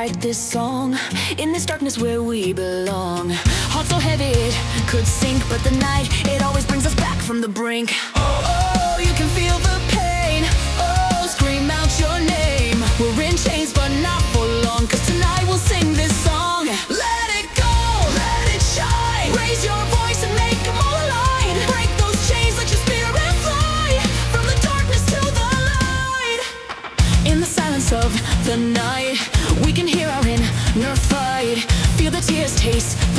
write this song in this darkness where we belong. Heart so heavy it could sink, but the night, it always brings us back from the brink. Oh, you can feel the pain. Oh, scream out your name. We're in chains but not for long, 'cause tonight we'll sing this song. Let it go, let it shine. Raise your voice and make them all align. Break those chains, let your spirit fly from the darkness to the light. In the silence of the night, we can hear our inner fight. Feel the tears, taste